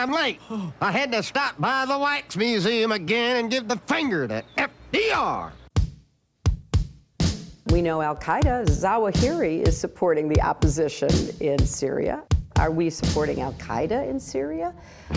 I'm late. I had to stop by the Wax Museum again and give the finger to FDR. We know Al-Qaeda, Zawahiri, is supporting the opposition in Syria. Are we supporting Al-Qaeda in Syria?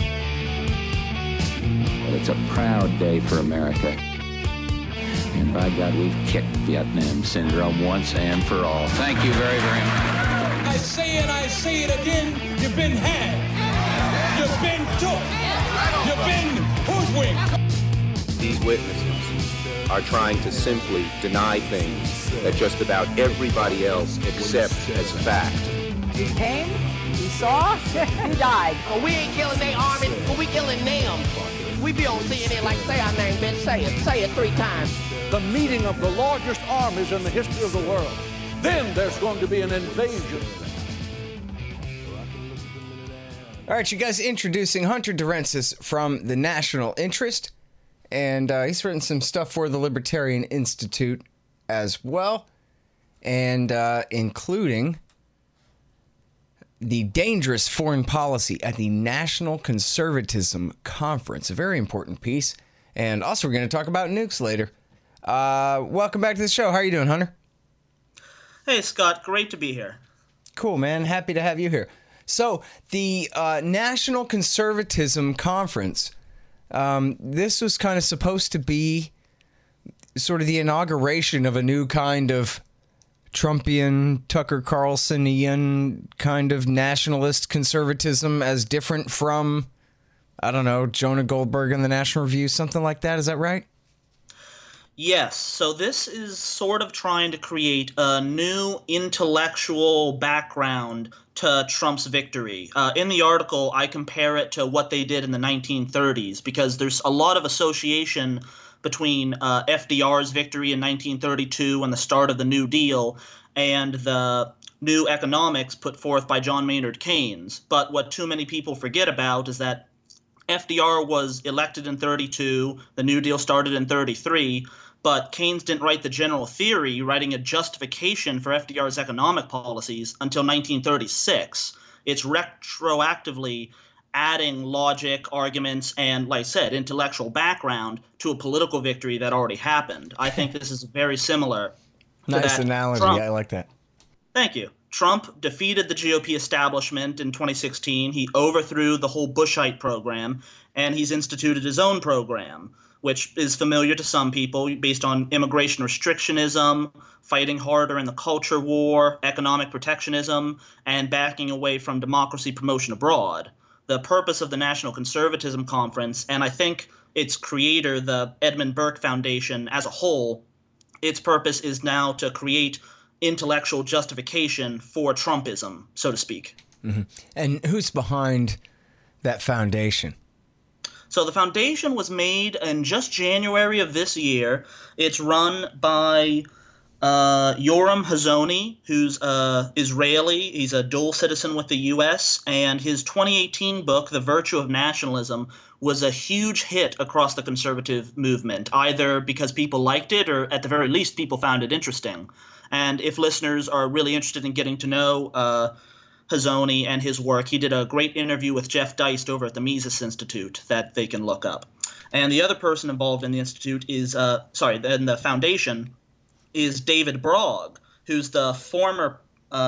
Well, it's a proud day for America. And by God, we've kicked Vietnam syndrome once and for all. Thank you very, very much. I say it again, you've been had. You've been took. You've been hoodwinked. These witnesses are trying to simply deny things that just about everybody else accepts as fact. He came, he saw, he died. Well, we ain't killing their army, but we killing them. We be on CNN like, say our name, bitch, say it 3 times. The meeting of the largest armies in the history of the world. Then there's going to be an invasion. All right, you guys, introducing Hunter Durensis from the National Interest. And he's written some stuff for the Libertarian Institute as well. And including the Dangerous Foreign Policy at the National Conservatism Conference. A very important piece. And also we're going to talk about nukes later. Welcome back to the show. How are you doing, Hunter? Hey, Scott. Great to be here. Cool, man. Happy to have you here. So, the National Conservatism Conference, this was kind of supposed to be sort of the inauguration of a new kind of Trumpian, Tucker Carlsonian kind of nationalist conservatism, as different from, I don't know, Jonah Goldberg and the National Review, something like that. Is that right? Yes. So this is sort of trying to create a new intellectual background to Trump's victory. In the article, I compare it to what they did in the 1930s, because there's a lot of association between FDR's victory in 1932 and the start of the New Deal and the new economics put forth by John Maynard Keynes. But what too many people forget about is that FDR was elected in 32, the New Deal started in 33, but Keynes didn't write the general theory, writing a justification for FDR's economic policies until 1936. It's retroactively adding logic, arguments, and, like I said, intellectual background to a political victory that already happened. I think this is very similar. Nice analogy. I like that. Thank you. Trump defeated the GOP establishment in 2016. He overthrew the whole Bushite program, and he's instituted his own program, which is familiar to some people, based on immigration restrictionism, fighting harder in the culture war, economic protectionism, and backing away from democracy promotion abroad. The purpose of the National Conservatism Conference, and I think its creator, the Edmund Burke Foundation as a whole, its purpose is now to create intellectual justification for Trumpism, so to speak. Mm-hmm. And who's behind that foundation? So the foundation was made in just January of this year. It's run by Yoram Hazony, who's Israeli. He's a dual citizen with the U.S., and his 2018 book, The Virtue of Nationalism, was a huge hit across the conservative movement, either because people liked it or at the very least people found it interesting. And if listeners are really interested in getting to know Hazony and his work, he did a great interview with Jeff Deist over at the Mises Institute that they can look up. And the other person involved in the institute is, in the foundation, is David Brogg, who's the former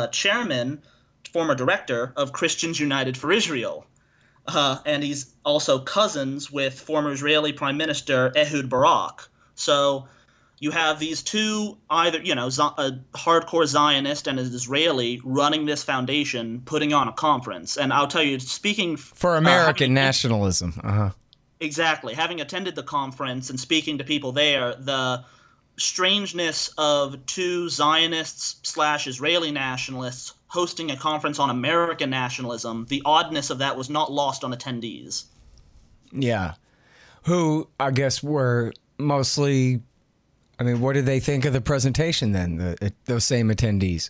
former director of Christians United for Israel. And he's also cousins with former Israeli Prime Minister Ehud Barak. So you have these two, either, a hardcore Zionist and an Israeli running this foundation, putting on a conference. And I'll tell you, speaking for American nationalism. Uh-huh. Exactly. Having attended the conference and speaking to people there, the strangeness of two Zionists/Israeli nationalists hosting a conference on American nationalism, the oddness of that was not lost on attendees. Yeah. Who, I guess, were mostly, what did they think of the presentation then, those same attendees?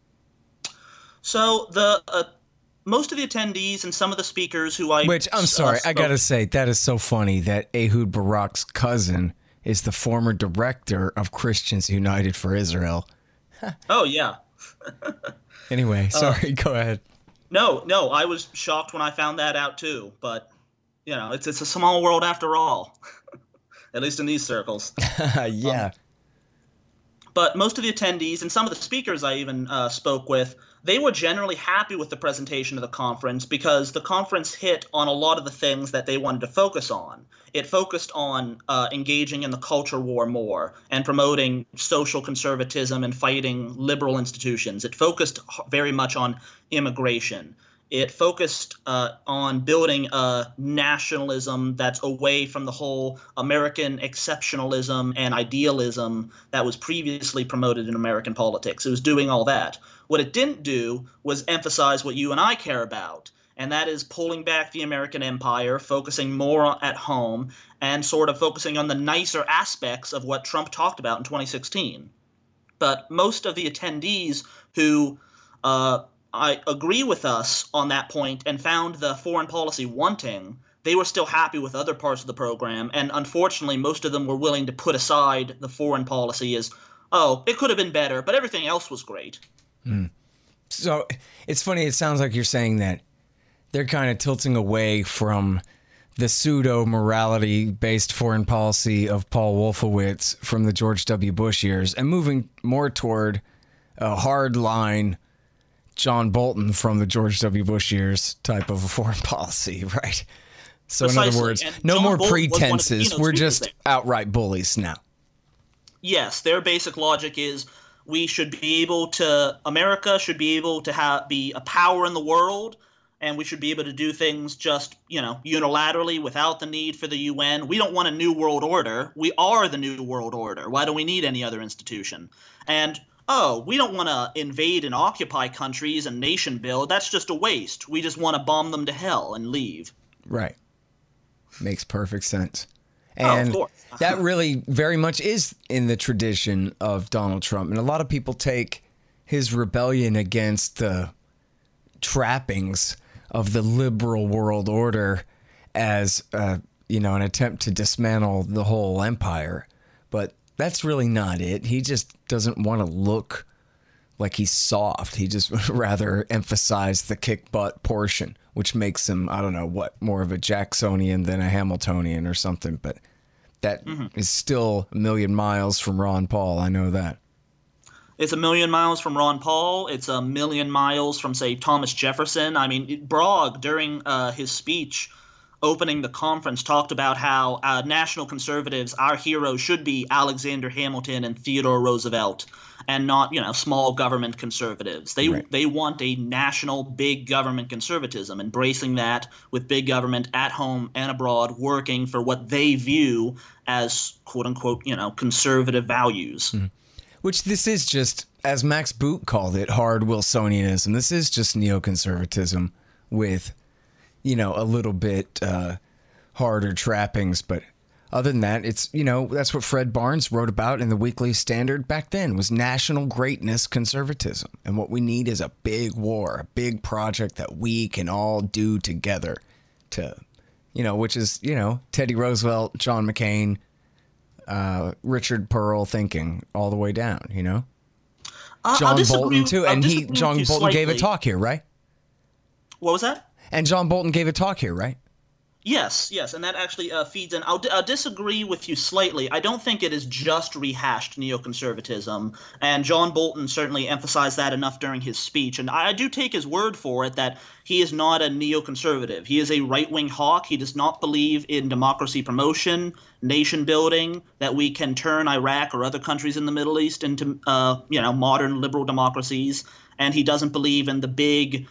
So most of the attendees and some of the speakers who I gotta say, that is so funny that Ehud Barak's cousin is the former director of Christians United for Israel. Oh, yeah. Anyway, sorry, go ahead. No, I was shocked when I found that out too. But it's a small world after all, at least in these circles. Yeah. But most of the attendees and some of the speakers I even spoke with, they were generally happy with the presentation of the conference because the conference hit on a lot of the things that they wanted to focus on. It focused on engaging in the culture war more and promoting social conservatism and fighting liberal institutions. It focused very much on immigration. It focused on building a nationalism that's away from the whole American exceptionalism and idealism that was previously promoted in American politics. It was doing all that. What it didn't do was emphasize what you and I care about, and that is pulling back the American empire, focusing more at home, and sort of focusing on the nicer aspects of what Trump talked about in 2016. But most of the attendees who I agree with us on that point and found the foreign policy wanting, they were still happy with other parts of the program, and unfortunately most of them were willing to put aside the foreign policy as, it could have been better, but everything else was great. So it's funny, it sounds like you're saying that they're kind of tilting away from the pseudo-morality-based foreign policy of Paul Wolfowitz from the George W. Bush years and moving more toward a hard-line John Bolton from the George W. Bush years type of a foreign policy, right? So precisely. In other words, no John more Bolton pretenses. We're just outright bullies now. Yes, their basic logic is America should be able to be a power in the world, and we should be able to do things just, unilaterally without the need for the UN. We don't want a new world order. We are the new world order. Why do we need any other institution? And we don't want to invade and occupy countries and nation build. That's just a waste. We just want to bomb them to hell and leave. Right. Makes perfect sense. And that really very much is in the tradition of Donald Trump. And a lot of people take his rebellion against the trappings of the liberal world order as, an attempt to dismantle the whole empire. But that's really not it. He just doesn't want to look like he's soft. He just rather emphasize the kick butt portion, which makes him, I don't know what, more of a Jacksonian than a Hamiltonian or something. But that is still a million miles from Ron Paul. I know that. It's a million miles from Ron Paul. It's a million miles from, say, Thomas Jefferson. I mean, Bragg, during his speech opening the conference, talked about how national conservatives, our heroes, should be Alexander Hamilton and Theodore Roosevelt, and not, small government conservatives. They want a national big government conservatism, embracing that with big government at home and abroad, working for what they view as quote unquote, conservative values. Mm-hmm. Which this is just, as Max Boot called it, hard Wilsonianism. This is just neoconservatism with, a little bit harder trappings. But other than that, it's, that's what Fred Barnes wrote about in the Weekly Standard back then, was national greatness conservatism. And what we need is a big war, a big project that we can all do together to, which is, Teddy Roosevelt, John McCain, Richard Pearl thinking all the way down, John Bolton too, and John Bolton gave a talk here, right? What was that? And John Bolton gave a talk here, right? Yes, and that actually feeds in. I'll disagree with you slightly. I don't think it is just rehashed neoconservatism, and John Bolton certainly emphasized that enough during his speech, and I do take his word for it that he is not a neoconservative. He is a right-wing hawk. He does not believe in democracy promotion, nation building, that we can turn Iraq or other countries in the Middle East into, modern liberal democracies, and he doesn't believe in the big,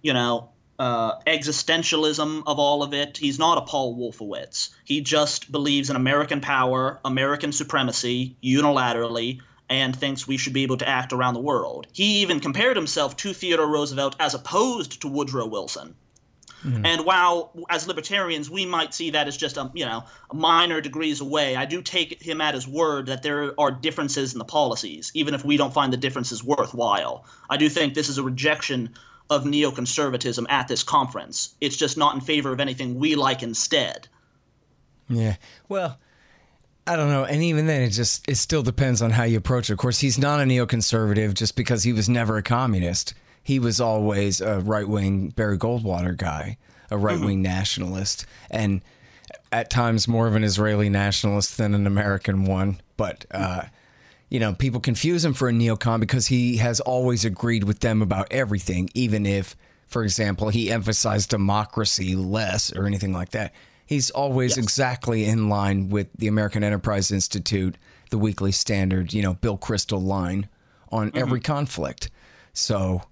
existentialism of all of it. He's not a Paul Wolfowitz. He just believes in American power, American supremacy, unilaterally, and thinks we should be able to act around the world. He even compared himself to Theodore Roosevelt as opposed to Woodrow Wilson. Mm-hmm. And while, as libertarians, we might see that as just minor degrees away, I do take him at his word that there are differences in the policies, even if we don't find the differences worthwhile. I do think this is a rejection of neoconservatism at this conference. It's just not in favor of anything we like instead. Yeah. Well, I don't know. And even then, it still depends on how you approach it. Of course, he's not a neoconservative just because he was never a communist. he was always a right-wing Barry Goldwater guy, a right-wing nationalist, and at times more of an Israeli nationalist than an American one. But, people confuse him for a neocon because he has always agreed with them about everything, even if, for example, he emphasized democracy less or anything like that. He's always exactly in line with the American Enterprise Institute, the Weekly Standard, Bill Kristol line on every conflict. So,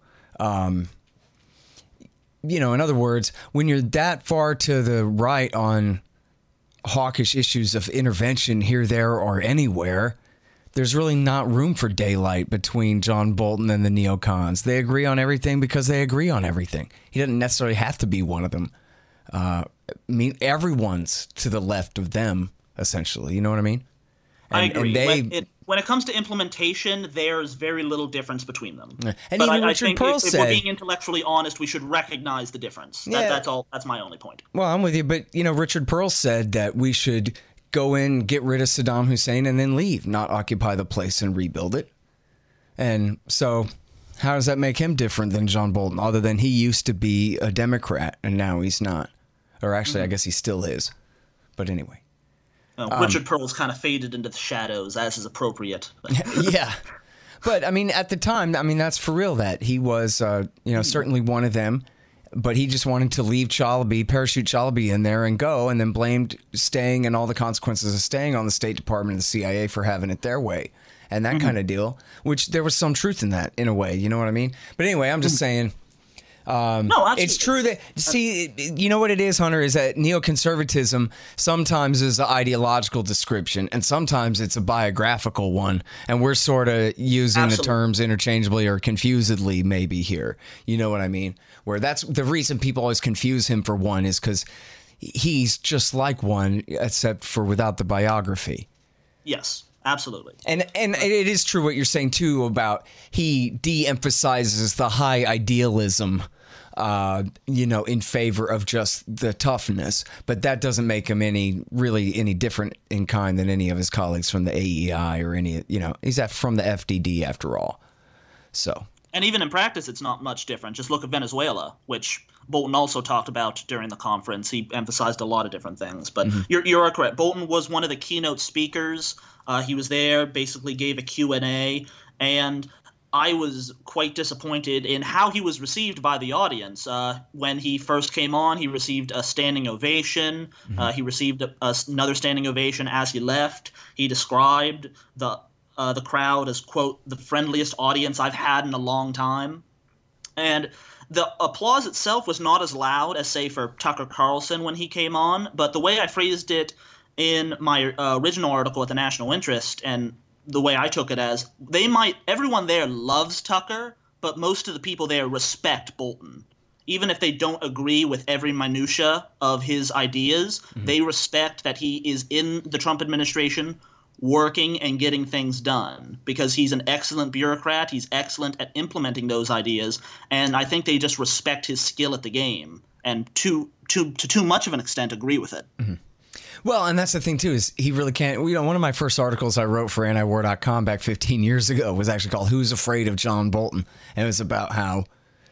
in other words, when you're that far to the right on hawkish issues of intervention here, there, or anywhere, there's really not room for daylight between John Bolton and the neocons. They agree on everything because they agree on everything. He doesn't necessarily have to be one of them. Everyone's to the left of them, essentially. You know what I mean? I agree. When it comes to implementation, there's very little difference between them. And but even I Richard think Pearl if said, we're being intellectually honest, we should recognize the difference. That's all. That's my only point. Well, I'm with you, but Richard Pearl said that we should go in, get rid of Saddam Hussein, and then leave, not occupy the place and rebuild it. And so, how does that make him different than John Bolton, other than he used to be a Democrat and now he's not? Or actually, I guess he still is. But anyway. Richard Pearl's kind of faded into the shadows, as is appropriate. Yeah. But, at the time, that's for real that he was, certainly one of them. But he just wanted to leave Chalabi, parachute Chalabi in there and go, and then blamed staying and all the consequences of staying on the State Department and the CIA for having it their way. And that kind of deal, which there was some truth in that, in a way. You know what I mean? But anyway, I'm just saying... no, it's true that, see, you know what it is, Hunter, is that neoconservatism sometimes is an ideological description and sometimes it's a biographical one. And we're sort of using the terms interchangeably or confusedly maybe here. You know what I mean? Where that's the reason people always confuse him for one is because he's just like one, except for without the biography. Yes. Absolutely. And it is true what you're saying, too, about he de-emphasizes the high idealism, in favor of just the toughness. But that doesn't make him any different in kind than any of his colleagues from the AEI or he's from the FDD after all. So. And even in practice, it's not much different. Just look at Venezuela, which Bolton also talked about during the conference. He emphasized a lot of different things. But you're correct. Bolton was one of the keynote speakers. He was there, basically gave a Q&A, and I was quite disappointed in how he was received by the audience. When he first came on, he received a standing ovation. He received another standing ovation as he left. He described the crowd as, quote, the friendliest audience I've had in a long time. And the applause itself was not as loud as, say, for Tucker Carlson when he came on, but the way I phrased it in my original article at the National Interest, and the way I took it as, everyone there loves Tucker, but most of the people there respect Bolton. Even if they don't agree with every minutia of his ideas, they respect that he is in the Trump administration working and getting things done because he's an excellent bureaucrat. He's excellent at implementing those ideas. And I think they just respect his skill at the game and to too much of an extent agree with it. Well, and that's the thing, too, is he really can't. One of my first articles I wrote for antiwar.com back 15 years ago was actually called Who's Afraid of John Bolton? And it was about how,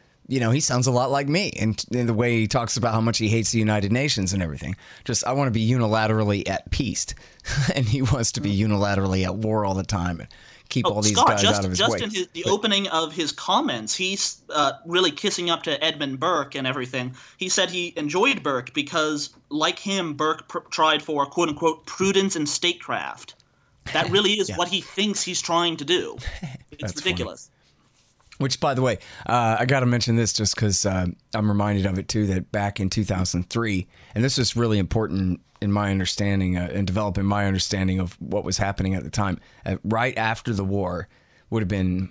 he sounds a lot like me and in the way he talks about how much he hates the United Nations and everything. Just, I want to be unilaterally at peace. And he wants to be unilaterally at war all the time and keep all these guys out of his way. Just in the opening of his comments, he's really kissing up to Edmund Burke and everything. He said he enjoyed Burke because, like him, Burke tried for, quote-unquote, prudence and statecraft. That really is what he thinks he's trying to do. It's ridiculous. Funny. Which, by the way, I got to mention this just because I'm reminded of it, too, that back in 2003, and this was really important in my understanding and developing my understanding of what was happening at the time, right after the war would have been,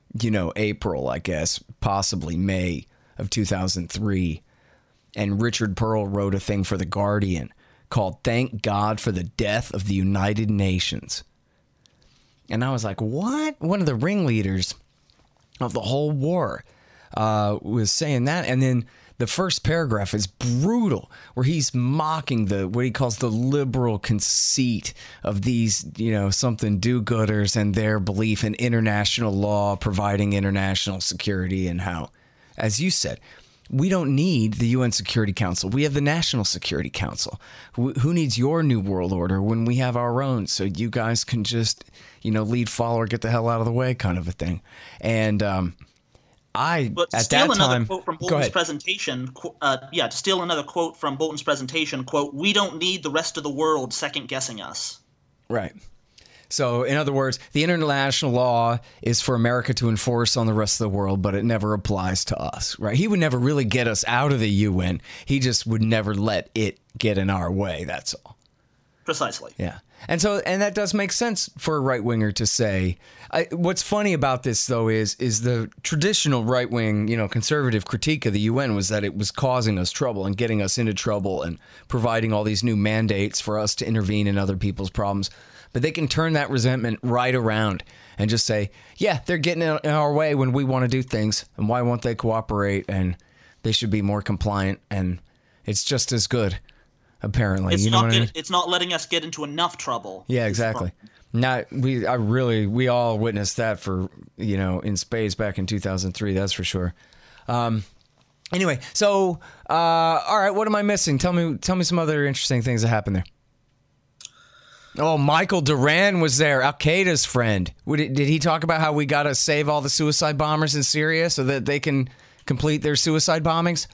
April, I guess, possibly May of 2003. And Richard Pearl wrote a thing for The Guardian called Thank God for the Death of the United Nations. And I was like, what? One of the ringleaders of the whole war was saying that. And then the first paragraph is brutal, where he's mocking what he calls the liberal conceit of these, something do-gooders and their belief in international law providing international security, and how, as you said, we don't need the UN Security Council. We have the National Security Council. Who needs your new world order when we have our own? So you guys can just, lead, follow, or get the hell out of the way, kind of a thing. And But to at steal that another time, quote from go Bolton's ahead. presentation, to steal another quote from Bolton's presentation, quote, "We don't need the rest of the world second-guessing us." Right. So, in other words, the international law is for America to enforce on the rest of the world, but it never applies to us, right? He would never really get us out of the UN. He just would never let it get in our way, that's all. Precisely. Yeah. And that does make sense for a right-winger to say. What's funny about this, though, is the traditional right-wing, conservative critique of the UN was that it was causing us trouble and getting us into trouble and providing all these new mandates for us to intervene in other people's problems. But they can turn that resentment right around and just say, yeah, they're getting in our way when we want to do things, and why won't they cooperate? And they should be more compliant, and it's just as good, apparently. It's what I mean? It's not letting us get into enough trouble. Yeah, exactly. We all witnessed that for, in spades back in 2003, that's for sure. Anyway, so, all right, what am I missing? Tell me some other interesting things that happened there. Oh, Michael Duran was there, Al-Qaeda's friend. Did he talk about how we got to save all the suicide bombers in Syria so that they can complete their suicide bombings?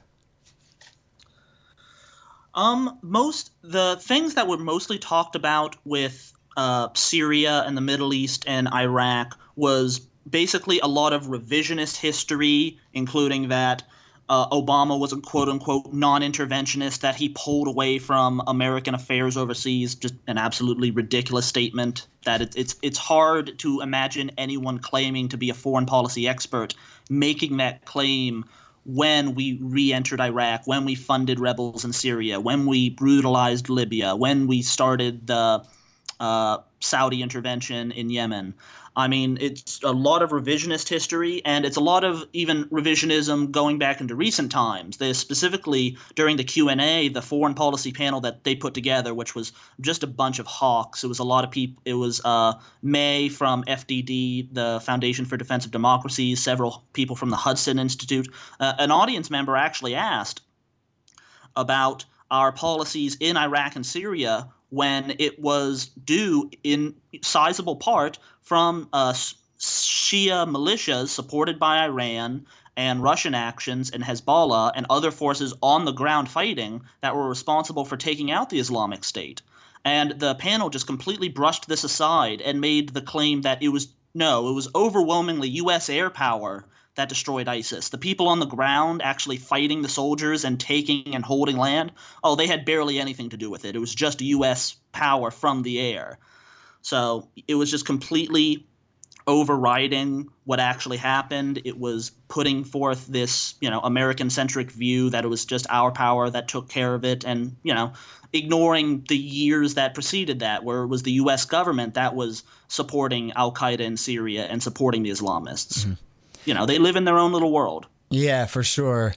The things that were mostly talked about with Syria and the Middle East and Iraq was basically a lot of revisionist history, including that Obama was a quote-unquote non-interventionist, that he pulled away from American affairs overseas, just an absolutely ridiculous statement, that it's hard to imagine anyone claiming to be a foreign policy expert making that claim when we re-entered Iraq, when we funded rebels in Syria, when we brutalized Libya, when we started the Saudi intervention in Yemen. I mean, it's a lot of revisionist history, and it's a lot of even revisionism going back into recent times. They specifically, during the Q&A, the foreign policy panel that they put together, which was just a bunch of hawks. It was a lot of people. It was May from FDD, the Foundation for Defense of Democracy, several people from the Hudson Institute. An audience member actually asked about our policies in Iraq and Syria when it was due in sizable part from Shia militias supported by Iran and Russian actions and Hezbollah and other forces on the ground fighting that were responsible for taking out the Islamic State. And the panel just completely brushed this aside and made the claim that it was overwhelmingly U.S. air power that destroyed ISIS. The people on the ground actually fighting the soldiers and taking and holding land, they had barely anything to do with it. It was just U.S. power from the air. So it was just completely overriding what actually happened. It was putting forth this, American-centric view that it was just our power that took care of it, and, ignoring the years that preceded that, where it was the U.S. government that was supporting al-Qaeda in Syria and supporting the Islamists. Mm-hmm. They live in their own little world. Yeah, for sure.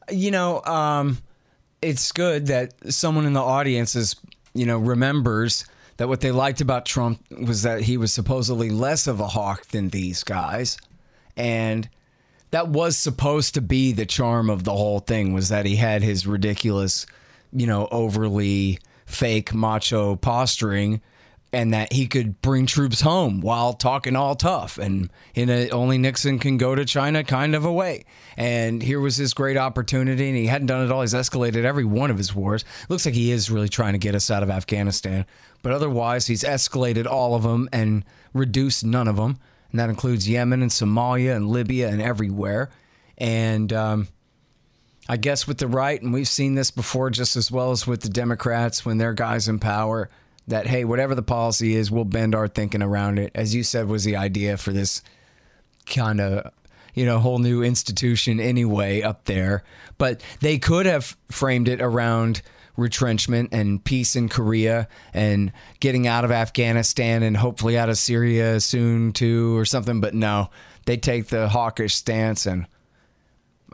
It's good that someone in the audience remembers that what they liked about Trump was that he was supposedly less of a hawk than these guys. And that was supposed to be the charm of the whole thing, was that he had his ridiculous, overly fake macho posturing, and that he could bring troops home while talking all tough and in a only Nixon can go to China kind of a way. And here was his great opportunity, and he hadn't done it all. He's escalated every one of his wars. Looks like he is really trying to get us out of Afghanistan. But otherwise, he's escalated all of them and reduced none of them. And that includes Yemen and Somalia and Libya and everywhere. And I guess with the right, and we've seen this before just as well as with the Democrats when their guys in power, that, hey, whatever the policy is, we'll bend our thinking around it. As you said, was the idea for this kind of, whole new institution anyway up there. But they could have framed it around retrenchment and peace in Korea and getting out of Afghanistan and hopefully out of Syria soon too or something. But no, they take the hawkish stance, and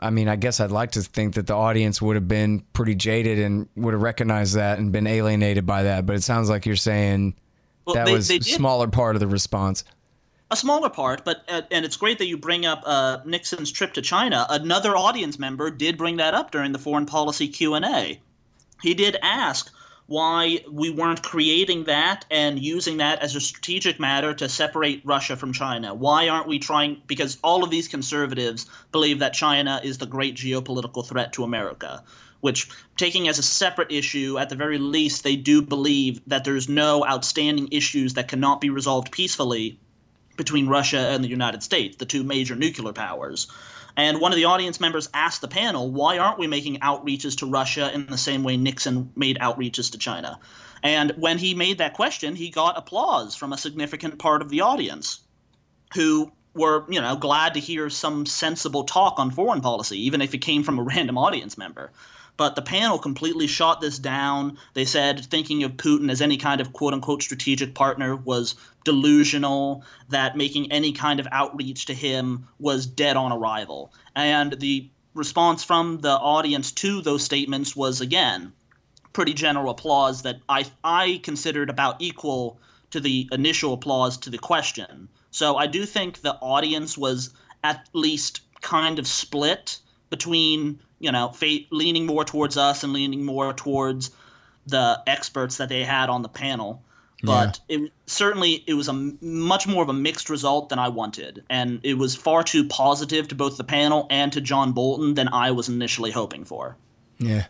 I mean, I guess I'd like to think that the audience would have been pretty jaded and would have recognized that and been alienated by that. But it sounds like you're saying that was a smaller part of the response. A smaller part, but and it's great that you bring up Nixon's trip to China. Another audience member did bring that up during the foreign policy Q&A. He did ask why we weren't creating that and using that as a strategic matter to separate Russia from China. Why aren't we trying – because all of these conservatives believe that China is the great geopolitical threat to America, which, taking as a separate issue, at the very least, they do believe that there's no outstanding issues that cannot be resolved peacefully between Russia and the United States, the two major nuclear powers. And one of the audience members asked the panel, why aren't we making outreaches to Russia in the same way Nixon made outreaches to China? And when he made that question, he got applause from a significant part of the audience who were, glad to hear some sensible talk on foreign policy, even if it came from a random audience member. But the panel completely shot this down. They said thinking of Putin as any kind of quote-unquote strategic partner was delusional, that making any kind of outreach to him was dead on arrival. And the response from the audience to those statements was, again, pretty general applause that I considered about equal to the initial applause to the question. So I do think the audience was at least kind of split between leaning more towards us and leaning more towards the experts that they had on the panel. But it was a much more of a mixed result than I wanted. And it was far too positive to both the panel and to John Bolton than I was initially hoping for. Yeah.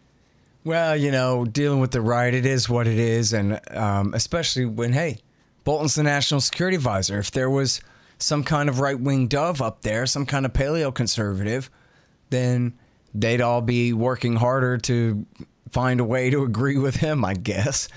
Well, dealing with the right, it is what it is. And especially when, hey, Bolton's the national security advisor. If there was some kind of right-wing dove up there, some kind of paleoconservative, then they'd all be working harder to find a way to agree with him, I guess.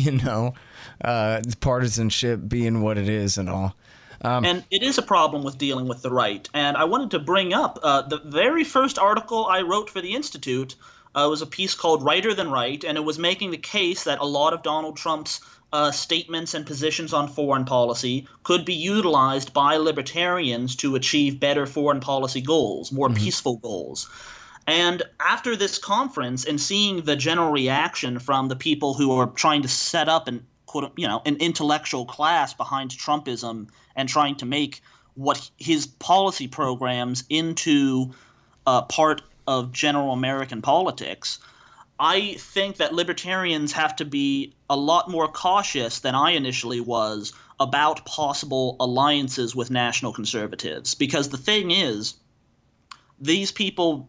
Partisanship being what it is and all. And it is a problem with dealing with the right. And I wanted to bring up the very first article I wrote for the Institute was a piece called Righter Than Right, and it was making the case that a lot of Donald Trump's statements and positions on foreign policy could be utilized by libertarians to achieve better foreign policy goals, more peaceful goals. And after this conference and seeing the general reaction from the people who are trying to set up an intellectual class behind Trumpism and trying to make what his policy programs into part of general American politics, I think that libertarians have to be a lot more cautious than I initially was about possible alliances with national conservatives. Because the thing is, these people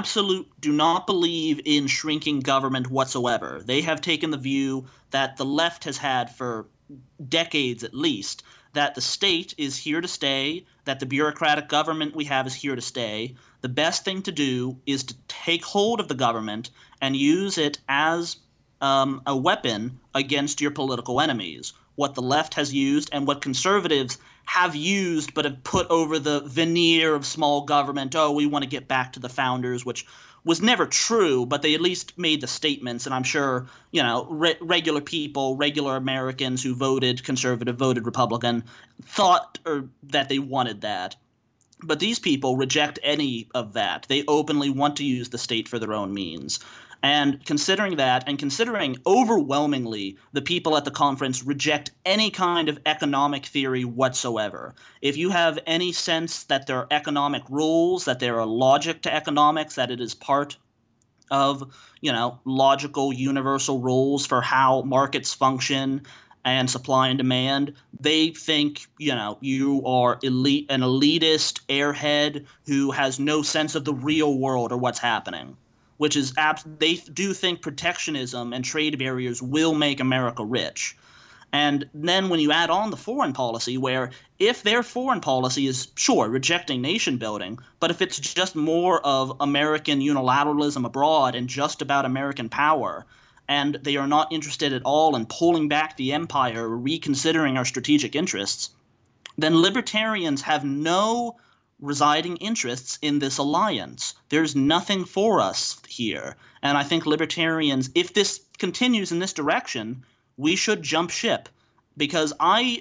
do not believe in shrinking government whatsoever. They have taken the view that the left has had for decades at least, that the state is here to stay, that the bureaucratic government we have is here to stay. The best thing to do is to take hold of the government and use it as a weapon against your political enemies. What the left has used and what conservatives have used but have put over the veneer of small government, we want to get back to the founders, which was never true, but they at least made the statements. And I'm sure, regular people, regular Americans who voted conservative, voted Republican, thought that they wanted that. But these people reject any of that. They openly want to use the state for their own means. And considering that, and considering overwhelmingly the people at the conference reject any kind of economic theory whatsoever, if you have any sense that there are economic rules, that there are logic to economics, that it is part of, logical universal rules for how markets function and supply and demand, they think, you are an elitist airhead who has no sense of the real world or what's happening. Which is they do think protectionism and trade barriers will make America rich. And then when you add on the foreign policy, where if their foreign policy is, sure, rejecting nation building, but if it's just more of American unilateralism abroad and just about American power, and they are not interested at all in pulling back the empire or reconsidering our strategic interests, then libertarians have no residing interests in this alliance. There's nothing for us here. And I think libertarians, if this continues in this direction, we should jump ship. Because I'm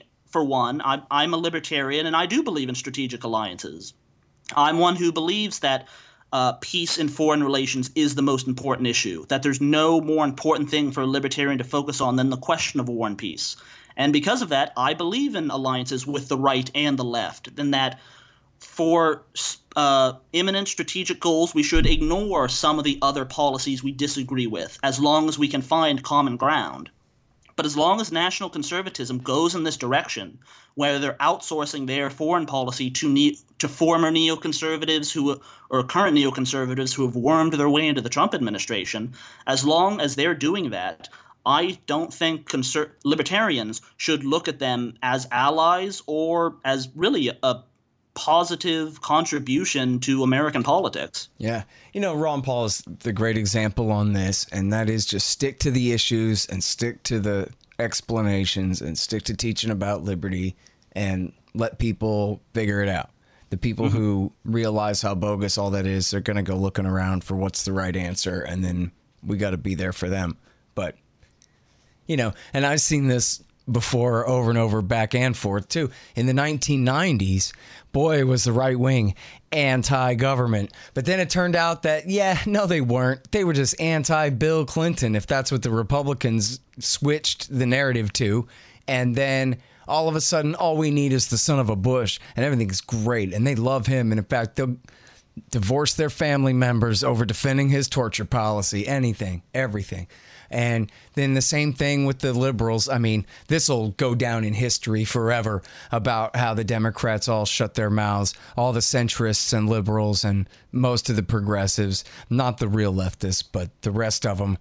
a libertarian and I do believe in strategic alliances. I'm one who believes that peace in foreign relations is the most important issue, that there's no more important thing for a libertarian to focus on than the question of war and peace. And because of that, I believe in alliances with the right and the left, and that for imminent strategic goals, we should ignore some of the other policies we disagree with, as long as we can find common ground. But as long as national conservatism goes in this direction, where they're outsourcing their foreign policy to former neoconservatives or current neoconservatives who have wormed their way into the Trump administration, as long as they're doing that, I don't think libertarians should look at them as allies or as really a positive contribution to American politics. Yeah. You know, Ron Paul is the great example on this, and that is just stick to the issues and stick to the explanations and stick to teaching about liberty and let people figure it out. The people who realize how bogus all that is, they're going to go looking around for what's the right answer, and then we got to be there for them. But, you know, and I've seen this before over and over, back and forth too. In the 1990s, boy, was the right wing anti-government. But then it turned out that, no, they weren't. They were just anti-Bill Clinton, if that's what the Republicans switched the narrative to. And then all of a sudden, all we need is the son of a Bush, and everything's great. And they love him. And in fact, they'll divorce their family members over defending his torture policy, anything, everything. And then the same thing with the liberals. I mean, this will go down in history forever about how the Democrats all shut their mouths, all the centrists and liberals and most of the progressives, not the real leftists, but the rest of them,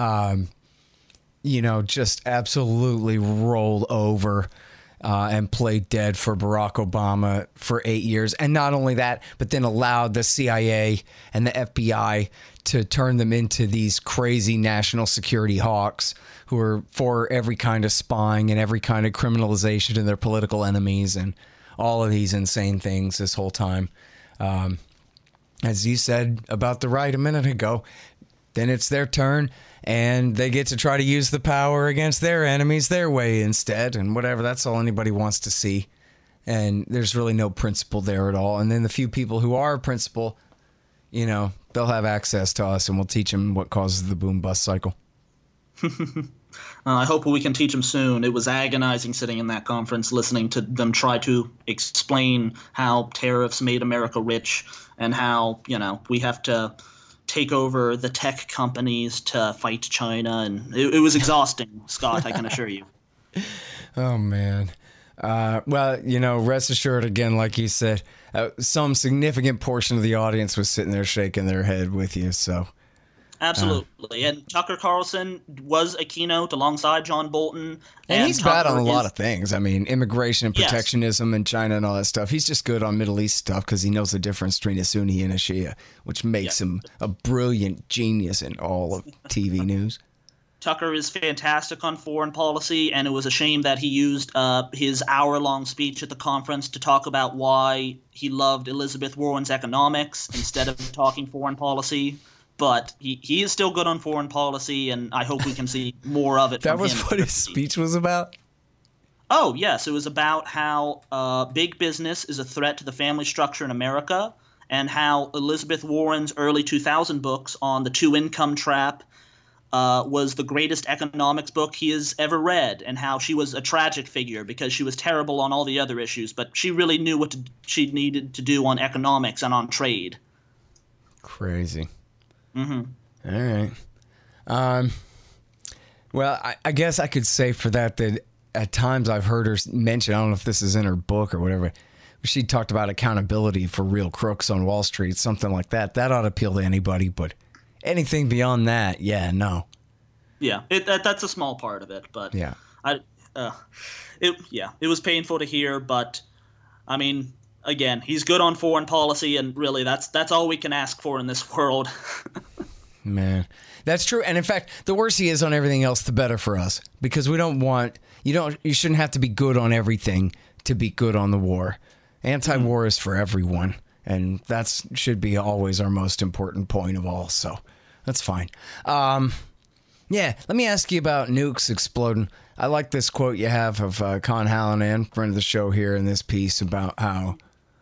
just absolutely rolled over and played dead for Barack Obama for 8 years. And not only that, but then allowed the CIA and the FBI to turn them into these crazy national security hawks who are for every kind of spying and every kind of criminalization of their political enemies and all of these insane things this whole time. As you said about the right a minute ago, then it's their turn and they get to try to use the power against their enemies their way instead, and whatever. That's all anybody wants to see. And there's really no principle there at all. And then the few people who are principle, they'll have access to us and we'll teach them what causes the boom bust cycle. I hope we can teach them soon. It was agonizing sitting in that conference, listening to them try to explain how tariffs made America rich and how, we have to take over the tech companies to fight China. And it was exhausting, Scott, I can assure you. Oh, man. Well, rest assured, again, like you said, some significant portion of the audience was sitting there shaking their head with you. So, absolutely. And Tucker Carlson was a keynote alongside John Bolton. And he's bad on a lot of things. I mean, immigration and protectionism and China and all that stuff. He's just good on Middle East stuff because he knows the difference between a Sunni and a Shia, which makes him a brilliant genius in all of TV news. Tucker is fantastic on foreign policy, and it was a shame that he used his hour-long speech at the conference to talk about why he loved Elizabeth Warren's economics instead of talking foreign policy. But he is still good on foreign policy, and I hope we can see more of it. That was what his speech was about? Oh, yes. It was about how big business is a threat to the family structure in America, and how Elizabeth Warren's early 2000 books on the two-income trap was the greatest economics book he has ever read, and how she was a tragic figure because she was terrible on all the other issues, but she really knew what she needed to do on economics and on trade. Crazy. Mm-hmm. All right. Well, I guess I could say for that at times I've heard her mention, I don't know if this is in her book or whatever, she talked about accountability for real crooks on Wall Street, something like that. That ought to appeal to anybody, but anything beyond that, no. Yeah, that's a small part of it, but yeah, it was painful to hear, but I mean, again, he's good on foreign policy, and really, that's all we can ask for in this world. Man, that's true. And in fact, the worse he is on everything else, the better for us, because we don't want you shouldn't have to be good on everything to be good on the war. Anti-war is for everyone. And that should be always our most important point of all. So that's fine. Let me ask you about nukes exploding. I like this quote you have of Con Hallinan, friend of the show here in this piece, about how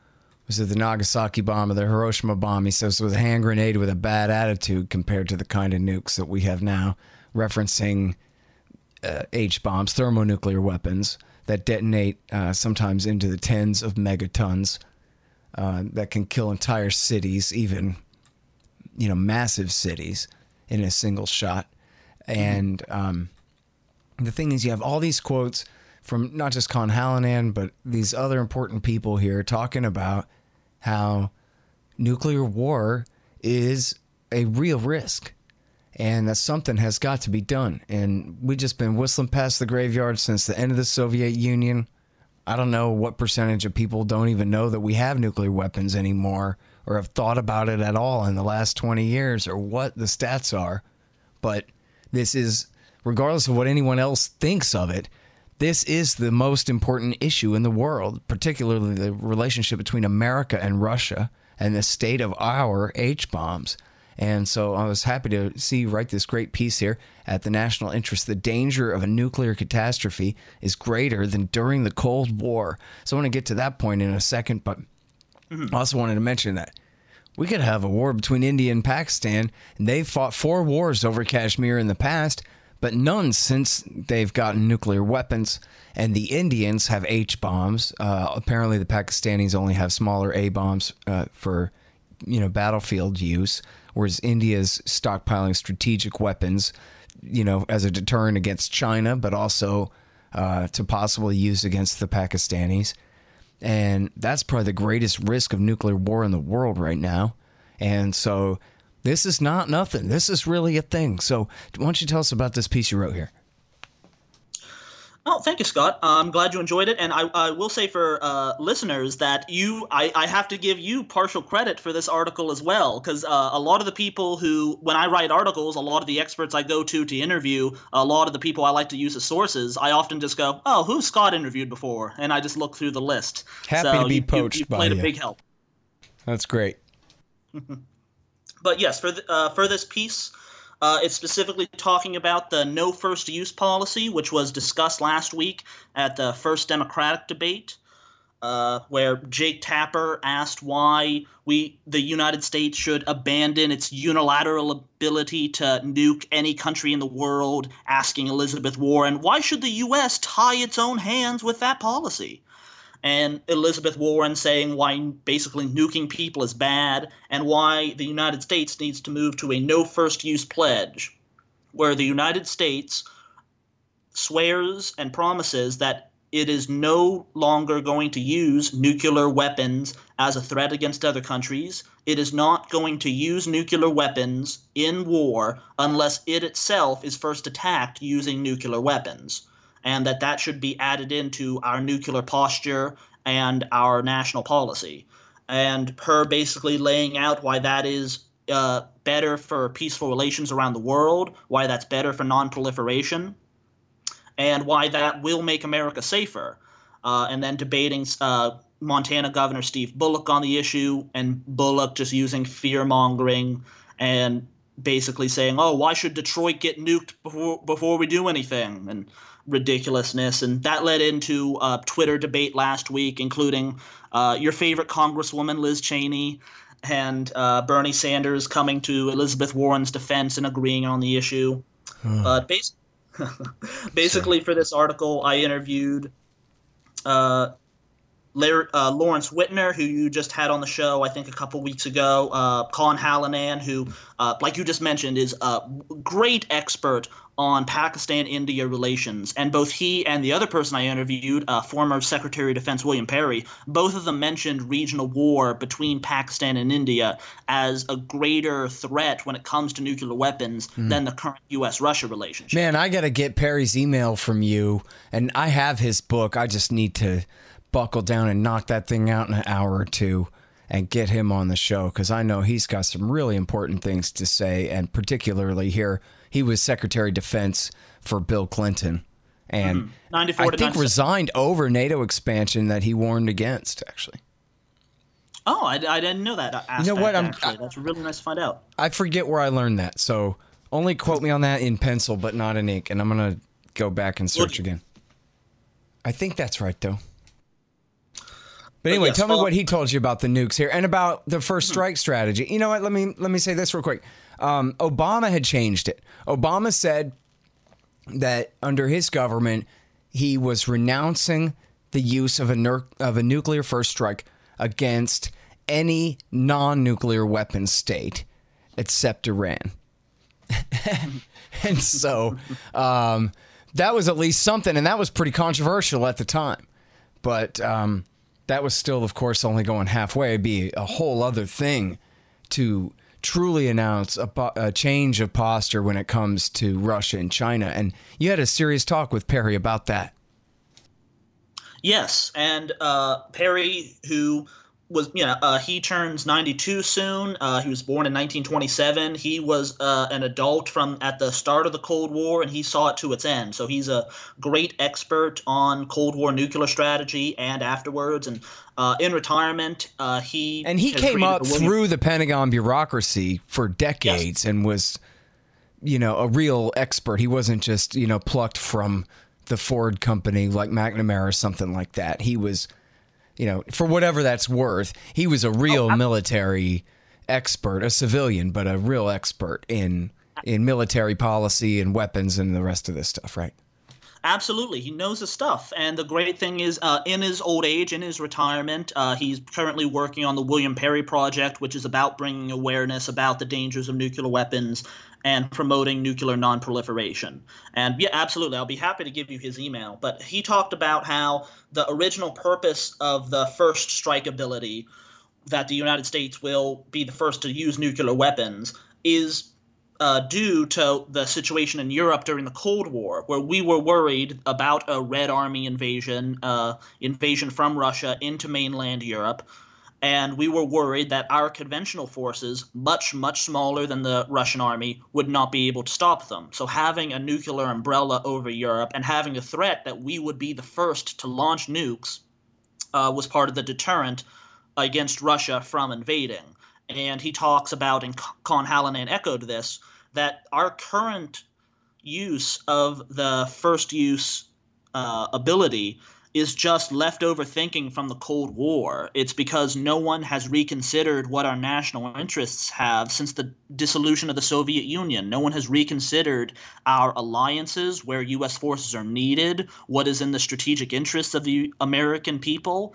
Was it the Nagasaki bomb or the Hiroshima bomb? He says it was a hand grenade with a bad attitude compared to the kind of nukes that we have now, referencing H-bombs, thermonuclear weapons that detonate sometimes into the tens of megatons that can kill entire cities, even, massive cities in a single shot. And the thing is, you have all these quotes from not just Con Hallinan, but these other important people here talking about how nuclear war is a real risk and that something has got to be done. And we've just been whistling past the graveyard since the end of the Soviet Union. I don't know what percentage of people don't even know that we have nuclear weapons anymore or have thought about it at all in the last 20 years or what the stats are. But this is, regardless of what anyone else thinks of it, this is the most important issue in the world, particularly the relationship between America and Russia and the state of our H-bombs. And so I was happy to see you write this great piece here at the National Interest. The danger of a nuclear catastrophe is greater than during the Cold War. So I want to get to that point in a second, but I also wanted to mention that we could have a war between India and Pakistan, and they've fought 4 wars over Kashmir in the past, but none since they've gotten nuclear weapons. And the Indians have H-bombs. Apparently the Pakistanis only have smaller A-bombs for, battlefield use, whereas India's stockpiling strategic weapons, as a deterrent against China, but also to possibly use against the Pakistanis. And that's probably the greatest risk of nuclear war in the world right now. And so this is not nothing. This is really a thing. So why don't you tell us about this piece you wrote here? Oh, thank you, Scott. I'm glad you enjoyed it. And I will say for listeners that I have to give you partial credit for this article as well, because a lot of the people who, when I write articles, a lot of the experts I go to interview, a lot of the people I like to use as sources, I often just go, oh, who's Scott interviewed before? And I just look through the list. Happy to be poached by you. You played a big help. That's great. But yes, for this piece, it's specifically talking about the no first use policy, which was discussed last week at the first Democratic debate, where Jake Tapper asked why the United States should abandon its unilateral ability to nuke any country in the world, asking Elizabeth Warren, why should the U.S. tie its own hands with that policy? And Elizabeth Warren saying why basically nuking people is bad and why the United States needs to move to a no first use pledge, where the United States swears and promises that it is no longer going to use nuclear weapons as a threat against other countries. It is not going to use nuclear weapons in war unless it itself is first attacked using nuclear weapons. And that should be added into our nuclear posture and our national policy. And her basically laying out why that is better for peaceful relations around the world, why that's better for nonproliferation, and why that will make America safer. And then debating Montana Governor Steve Bullock on the issue, and Bullock just using fear-mongering and basically saying, oh, why should Detroit get nuked before we do anything? And ridiculousness. And that led into a Twitter debate last week, including your favorite Congresswoman Liz Cheney and Bernie Sanders coming to Elizabeth Warren's defense and agreeing on the issue. But basically for this article, I interviewed Lawrence Whitner, who you just had on the show, I think, a couple weeks ago. Con Hallinan, who, like you just mentioned, is a great expert on Pakistan-India relations. And both he and the other person I interviewed, former Secretary of Defense William Perry, both of them mentioned regional war between Pakistan and India as a greater threat when it comes to nuclear weapons than the current U.S.-Russia relationship. Man, I got to get Perry's email from you, and I have his book. I just need to buckle down and knock that thing out in an hour or two and get him on the show, because I know he's got some really important things to say, and particularly here, he was Secretary of Defense for Bill Clinton, and I think resigned over NATO expansion that he warned against, actually. Oh, I didn't know that aspect, you know what? That's really nice to find out. I forget where I learned that, so only quote me on that in pencil, but not in ink, and I'm going to go back and search again. I think that's right, though. But anyway, yes, tell me what he told you about the nukes here and about the first strike strategy. You know what? Let me say this real quick. Obama had changed it. Obama said that under his government, he was renouncing the use of a nuclear first strike against any non-nuclear weapon state except Iran. And so that was at least something, and that was pretty controversial at the time. But that was still, of course, only going halfway. It'd be a whole other thing to truly announce a change of posture when it comes to Russia and China. And you had a serious talk with Perry about that. Yes, and Perry, who was, he turns 92 soon. He was born in 1927. He was an adult at the start of the Cold War, and he saw it to its end. So he's a great expert on Cold War nuclear strategy and afterwards. And in retirement, he came up through the Pentagon bureaucracy for decades and was, a real expert. He wasn't just, plucked from the Ford company like McNamara or something like that. He was, for whatever that's worth, he was a real military expert, a civilian, but a real expert in military policy and weapons and the rest of this stuff, right? Absolutely. He knows his stuff. And the great thing is, in his old age, in his retirement, he's currently working on the William Perry Project, which is about bringing awareness about the dangers of nuclear weapons and promoting nuclear nonproliferation. And yeah, absolutely. I'll be happy to give you his email. But he talked about how the original purpose of the first strike ability, that the United States will be the first to use nuclear weapons, is due to the situation in Europe during the Cold War, where we were worried about a Red Army invasion from Russia into mainland Europe. And we were worried that our conventional forces, much, much smaller than the Russian army, would not be able to stop them. So having a nuclear umbrella over Europe and having a threat that we would be the first to launch nukes was part of the deterrent against Russia from invading. And he talks about, and Con Hallinan echoed this, that our current use of the first use ability is just leftover thinking from the Cold War. It's because no one has reconsidered what our national interests have since the dissolution of the Soviet Union. No one has reconsidered our alliances, where U.S. forces are needed, what is in the strategic interests of the American people.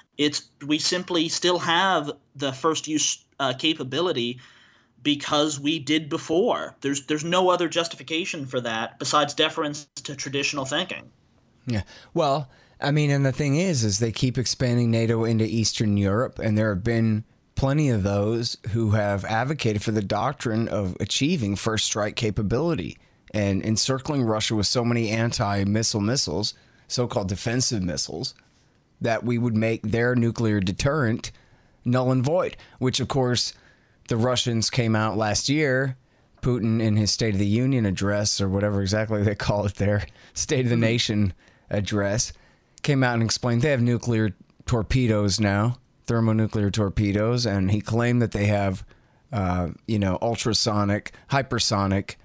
We simply still have the first use capability because we did before. There's no other justification for that besides deference to traditional thinking. Yeah. Well, I mean, and the thing is they keep expanding NATO into Eastern Europe, and there have been plenty of those who have advocated for the doctrine of achieving first strike capability and encircling Russia with so many anti-missile missiles, so-called defensive missiles, that we would make their nuclear deterrent null and void, which, of course, the Russians came out last year, Putin in his State of the Union address, or whatever exactly they call it there, State of the Nation address, came out and explained they have nuclear torpedoes now, thermonuclear torpedoes, and he claimed that they have, ultrasonic, hypersonic,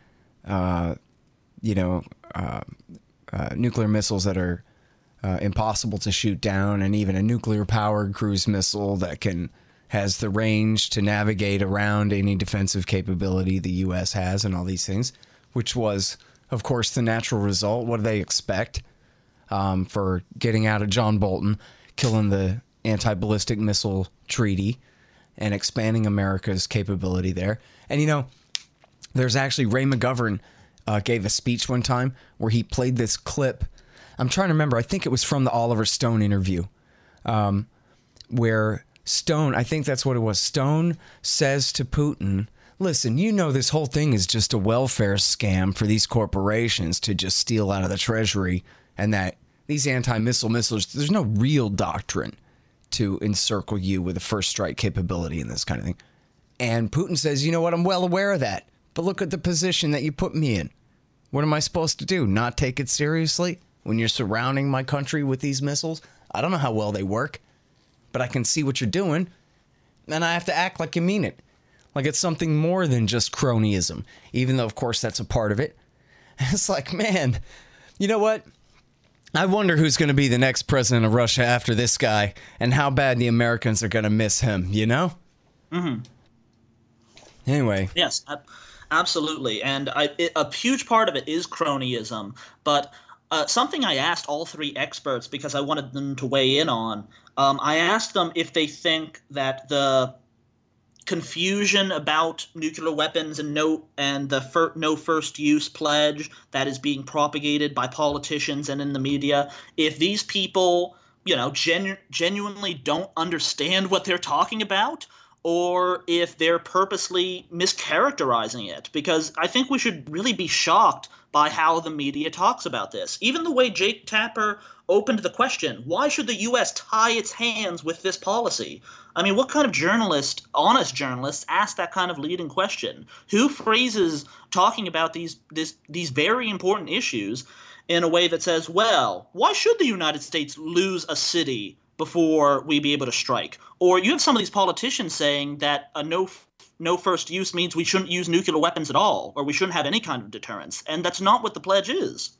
nuclear missiles that are impossible to shoot down, and even a nuclear-powered cruise missile that has the range to navigate around any defensive capability the U.S. has, and all these things, which was, of course, the natural result. What do they expect for getting out of John Bolton, killing the anti-ballistic missile treaty, and expanding America's capability there? And, there's actually Ray McGovern gave a speech one time where he played this clip. I'm trying to remember. I think it was from the Oliver Stone interview, where Stone, I think that's what it was. Stone says to Putin, listen, this whole thing is just a welfare scam for these corporations to just steal out of the treasury, and that these anti-missile missiles, there's no real doctrine to encircle you with a first strike capability and this kind of thing. And Putin says, you know what, I'm well aware of that, but look at the position that you put me in. What am I supposed to do? Not take it seriously when you're surrounding my country with these missiles? I don't know how well they work, but I can see what you're doing, and I have to act like you mean it. Like it's something more than just cronyism, even though, of course, that's a part of it. It's like, man, you know what? I wonder who's going to be the next president of Russia after this guy, and how bad the Americans are going to miss him, you know? Mm-hmm. Anyway. Yes, absolutely. And a huge part of it is cronyism. But something I asked all three experts, because I wanted them to weigh in on, I asked them if they think that the confusion about nuclear weapons and the no first use pledge that is being propagated by politicians and in the media, if these people, genuinely don't understand what they're talking about, or if they're purposely mischaracterizing it. Because I think we should really be shocked by how the media talks about this. Even the way Jake Tapper opened the question, why should the U.S. tie its hands with this policy? I mean, what kind of journalist, honest journalist, asks that kind of leading question? Who phrases talking about these very important issues in a way that says, well, why should the United States lose a city before we be able to strike? Or you have some of these politicians saying that a no first use means we shouldn't use nuclear weapons at all, or we shouldn't have any kind of deterrence. And that's not what the pledge is.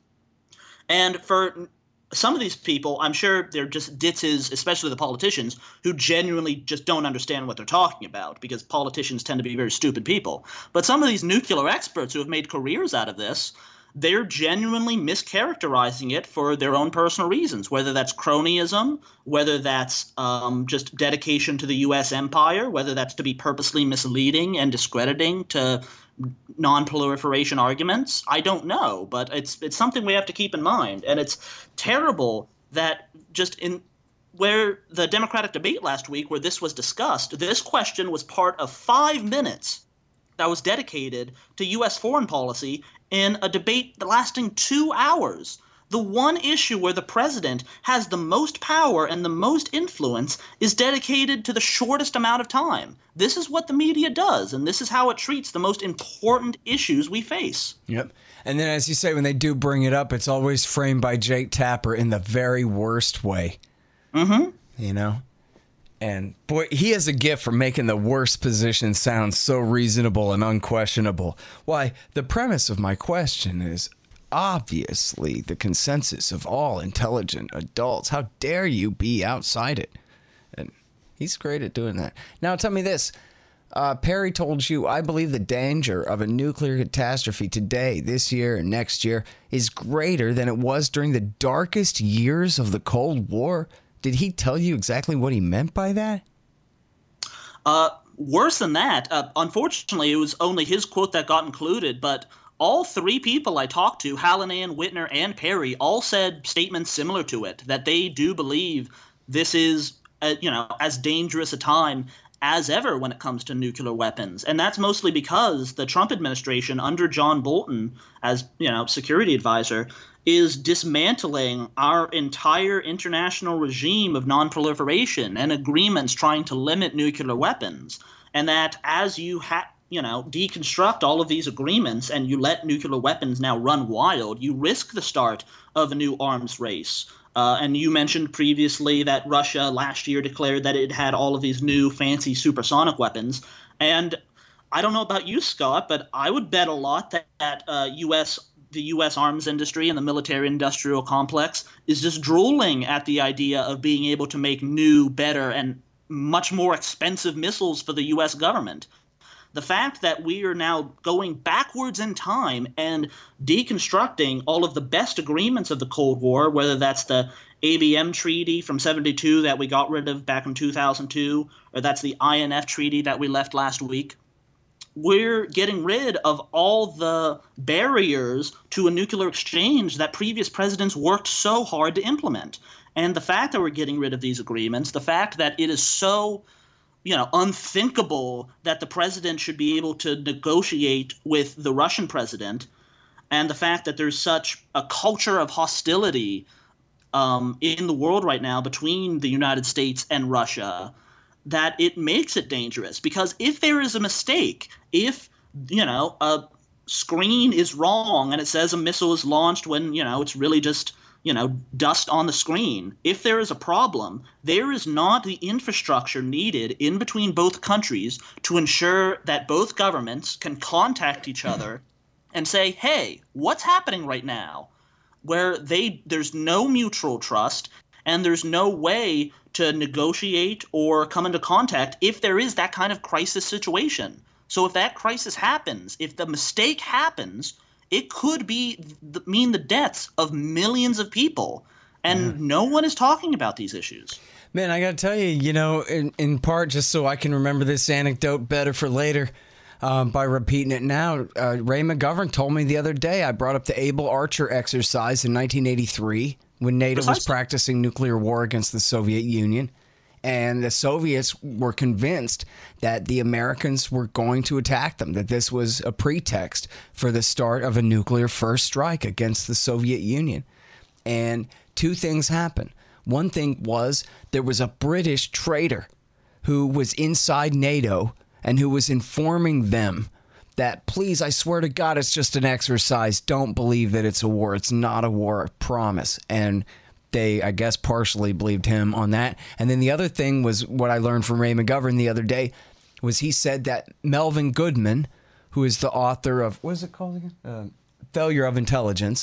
And for some of these people, I'm sure they're just ditzes, especially the politicians, who genuinely just don't understand what they're talking about, because politicians tend to be very stupid people. But some of these nuclear experts who have made careers out of this, they're genuinely mischaracterizing it for their own personal reasons, whether that's cronyism, whether that's just dedication to the U.S. empire, whether that's to be purposely misleading and discrediting to non-proliferation arguments. I don't know, but it's something we have to keep in mind. And it's terrible that just in where the Democratic debate last week, where this was discussed, this question was part of 5 minutes that was dedicated to U.S. foreign policy in a debate lasting 2 hours. The one issue where the president has the most power and the most influence is dedicated to the shortest amount of time. This is what the media does, and this is how it treats the most important issues we face. Yep. And then, as you say, when they do bring it up, it's always framed by Jake Tapper in the very worst way. Mm-hmm. You know? And, boy, he has a gift for making the worst position sound so reasonable and unquestionable. Why, the premise of my question is obviously the consensus of all intelligent adults. How dare you be outside it? And he's great at doing that. Now, tell me this. Perry told you, I believe the danger of a nuclear catastrophe today, this year, and next year is greater than it was during the darkest years of the Cold War. Did he tell you exactly what he meant by that? Worse than that. Unfortunately, it was only his quote that got included, but all three people I talked to, Hallinan, Whitner, and Perry, all said statements similar to it, that they do believe this is, as dangerous a time as ever when it comes to nuclear weapons. And that's mostly because the Trump administration, under John Bolton as, security advisor, is dismantling our entire international regime of nonproliferation and agreements trying to limit nuclear weapons. And that as you deconstruct all of these agreements and you let nuclear weapons now run wild, you risk the start of a new arms race. And you mentioned previously that Russia last year declared that it had all of these new fancy supersonic weapons. And I don't know about you, Scott, but I would bet a lot that the U.S. arms industry and the military-industrial complex is just drooling at the idea of being able to make new, better, and much more expensive missiles for the U.S. government. The fact that we are now going backwards in time and deconstructing all of the best agreements of the Cold War, whether that's the ABM Treaty from '72 that we got rid of back in 2002, or that's the INF Treaty that we left last week, we're getting rid of all the barriers to a nuclear exchange that previous presidents worked so hard to implement. And the fact that we're getting rid of these agreements, the fact that it is so unthinkable that the president should be able to negotiate with the Russian president, and the fact that there's such a culture of hostility in the world right now between the United States and Russia, that it makes it dangerous. Because if there is a mistake, if, a screen is wrong and it says a missile is launched when, it's really just dust on the screen. If there is a problem, there is not the infrastructure needed in between both countries to ensure that both governments can contact each other and say, hey, what's happening right now? where there's no mutual trust and there's no way to negotiate or come into contact if there is that kind of crisis situation. So if that crisis happens, if the mistake happens, it could mean the deaths of millions of people. And no one is talking about these issues. Man, I got to tell you, in part, just so I can remember this anecdote better for later, by repeating it now, Ray McGovern told me the other day, I brought up the Able Archer exercise in 1983 when NATO was practicing nuclear war against the Soviet Union. And the Soviets were convinced that the Americans were going to attack them, that this was a pretext for the start of a nuclear first strike against the Soviet Union. And two things happened. One thing was there was a British traitor who was inside NATO and who was informing them that, please, I swear to God, it's just an exercise. Don't believe that it's a war. It's not a war, I promise. And they, I guess, partially believed him on that. And then the other thing was what I learned from Ray McGovern the other day was he said that Melvin Goodman, who is the author of, what is it called again? Failure of Intelligence,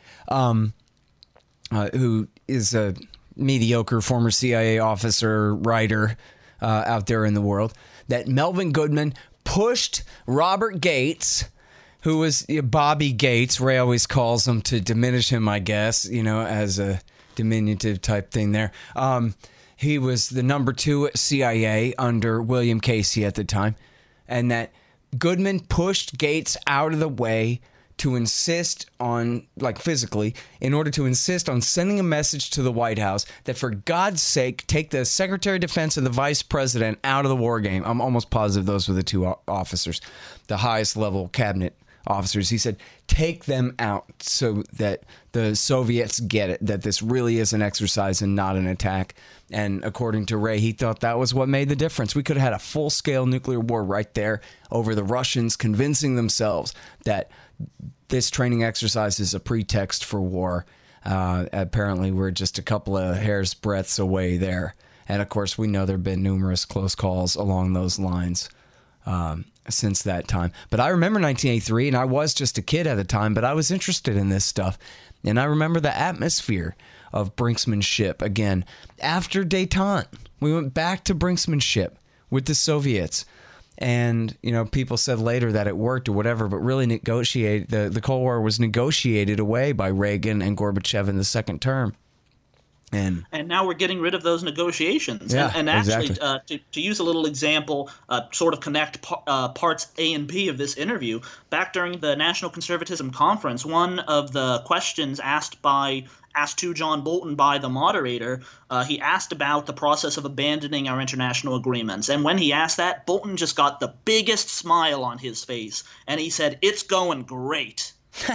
who is a mediocre former CIA officer, writer out there in the world, that Melvin Goodman pushed Robert Gates, who was Bobby Gates, Ray always calls him to diminish him, I guess, as a diminutive type thing there. He was the number 2 at CIA under William Casey at the time, and that Goodman pushed Gates out of the way to insist on, physically, in order to insist on sending a message to the White House that, for God's sake, take the Secretary of Defense and the Vice President out of the war game. I'm almost positive those were the 2 officers, the highest level cabinet officers. He said, take them out so that the Soviets get it, that this really is an exercise and not an attack. And according to Ray, he thought that was what made the difference. We could have had a full-scale nuclear war right there over the Russians convincing themselves that this training exercise is a pretext for war. Apparently, we're just a couple of hair's breadths away there. And, of course, we know there have been numerous close calls along those lines since that time. But I remember 1983, and I was just a kid at the time, but I was interested in this stuff. And I remember the atmosphere of brinksmanship. Again, after Détente, we went back to brinksmanship with the Soviets. And, people said later that it worked or whatever, but really the Cold War was negotiated away by Reagan and Gorbachev in the second term. And now we're getting rid of those negotiations. Yeah, and actually, exactly. to use a little example, sort of connect parts A and B of this interview, back during the National Conservatism Conference, one of the questions asked to John Bolton by the moderator, he asked about the process of abandoning our international agreements. And when he asked that, Bolton just got the biggest smile on his face. And he said, "It's going great."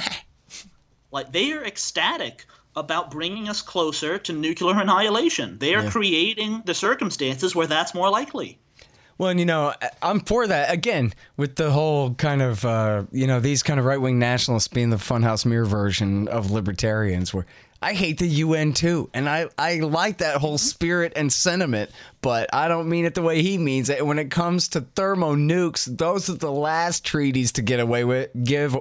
They are ecstatic about bringing us closer to nuclear annihilation. They are creating the circumstances where that's more likely. Well, I'm for that. Again, with the whole kind of, these kind of right-wing nationalists being the funhouse mirror version of libertarians, where I hate the UN too, and I like that whole spirit and sentiment, but I don't mean it the way he means it. When it comes to thermonukes, those are the last treaties to get away with, get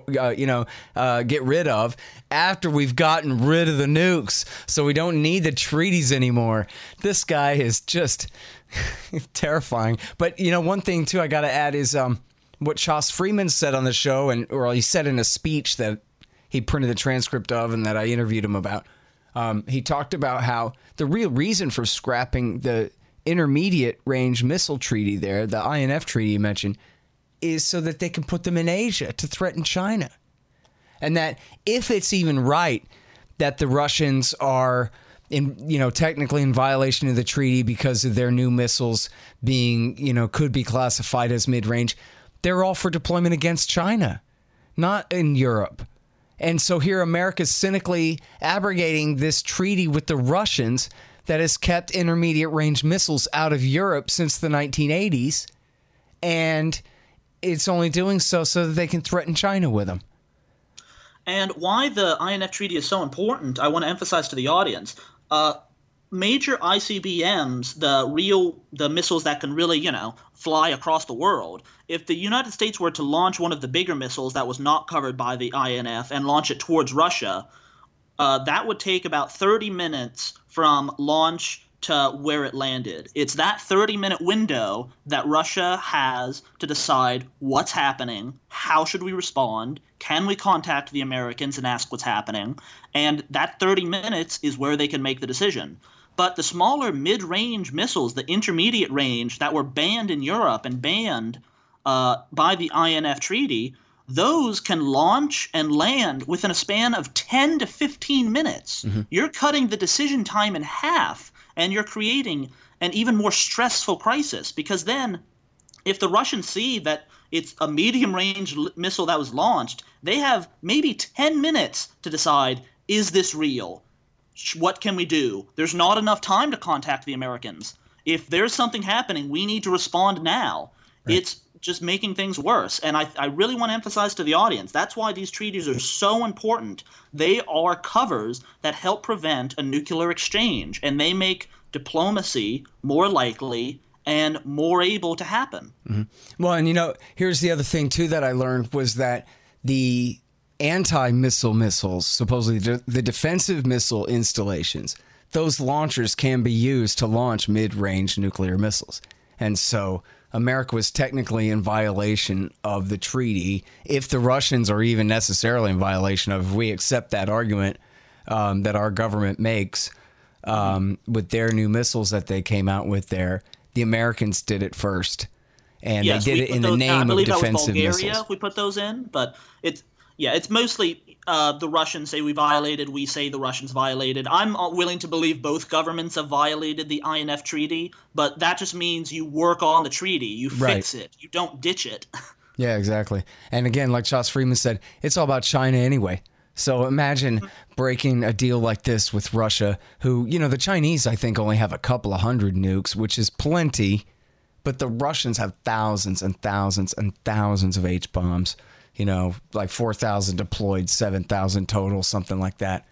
rid of after we've gotten rid of the nukes. So we don't need the treaties anymore. This guy is just terrifying. But one thing too I got to add is what Chas Freeman said on the show, or he said in a speech that he printed the transcript of and that I interviewed him about. He talked about how the real reason for scrapping the intermediate range missile treaty there, the INF treaty you mentioned, is so that they can put them in Asia to threaten China. And that if it's even right that the Russians are technically in violation of the treaty because of their new missiles being, could be classified as mid-range, they're all for deployment against China, not in Europe. And so here America's cynically abrogating this treaty with the Russians that has kept intermediate range missiles out of Europe since the 1980s. And it's only doing so that they can threaten China with them. And why the INF Treaty is so important, I want to emphasize to the audience. Major ICBMs, the missiles that can really, fly across the world, if the United States were to launch one of the bigger missiles that was not covered by the INF and launch it towards Russia, that would take about 30 minutes from launch to where it landed. It's that 30-minute window that Russia has to decide what's happening, how should we respond, can we contact the Americans and ask what's happening, and that 30 minutes is where they can make the decision. But the smaller mid-range missiles, the intermediate range that were banned in Europe and banned by the INF Treaty, those can launch and land within a span of 10 to 15 minutes. Mm-hmm. You're cutting the decision time in half, and you're creating an even more stressful crisis, because then if the Russians see that it's a medium-range missile that was launched, they have maybe 10 minutes to decide, is this real? What can we do? There's not enough time to contact the Americans. If there's something happening, we need to respond now. Right. It's just making things worse. And I really want to emphasize to the audience, that's why these treaties are so important. They are covers that help prevent a nuclear exchange, and they make diplomacy more likely and more able to happen. Mm-hmm. Well, and here's the other thing too that I learned was that the anti-missile missiles, supposedly the defensive missile installations, those launchers can be used to launch mid-range nuclear missiles. And so America was technically in violation of the treaty, if the Russians are even necessarily in violation of, if we accept that argument that our government makes with their new missiles that they came out with there. The Americans did it first, and they did it in the name of defensive missiles. We put those in, but it's mostly the Russians say we violated, we say the Russians violated. I'm willing to believe both governments have violated the INF Treaty, but that just means you work on the treaty, you fix it, you don't ditch it. Yeah, exactly. And again, like Joss Friedman said, it's all about China anyway. So imagine breaking a deal like this with Russia, who, the Chinese, I think, only have a couple of hundred nukes, which is plenty, but the Russians have thousands and thousands and thousands of H-bombs. Like 4,000 deployed, 7,000 total, something like that.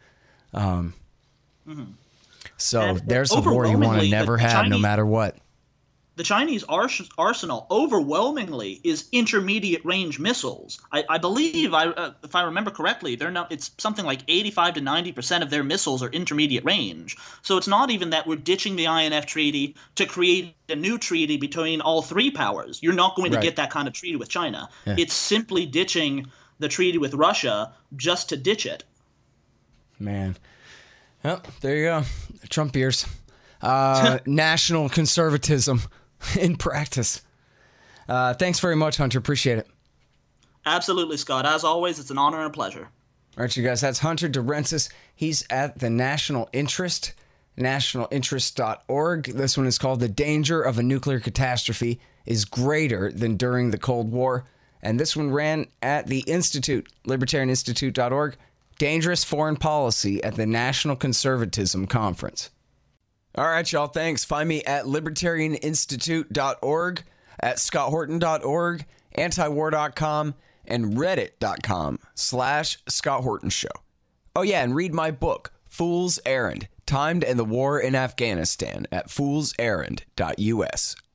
So and there's a war you want to never have, no matter what. The Chinese arsenal overwhelmingly is intermediate range missiles. I believe, if I remember correctly, it's something like 85 to 90% of their missiles are intermediate range. So it's not even that we're ditching the INF Treaty to create a new treaty between all three powers. You're not going to get that kind of treaty with China. Yeah. It's simply ditching the treaty with Russia just to ditch it. Man. Well, there you go. Trump ears. National conservatism in practice. Thanks very much, Hunter. Appreciate it. Absolutely, Scott. As always, it's an honor and a pleasure. All right, you guys. That's Hunter DeRensis. He's at the National Interest, nationalinterest.org. This one is called The Danger of a Nuclear Catastrophe is Greater Than During the Cold War. And this one ran at the Institute, libertarianinstitute.org. Dangerous Foreign Policy at the National Conservatism Conference. All right, y'all. Thanks. Find me at libertarianinstitute.org, at scotthorton.org, antiwar.com, and reddit.com/Scott Horton Show. Oh, yeah, and read my book, Fool's Errand, Time to End the War in Afghanistan, at foolserrand.us.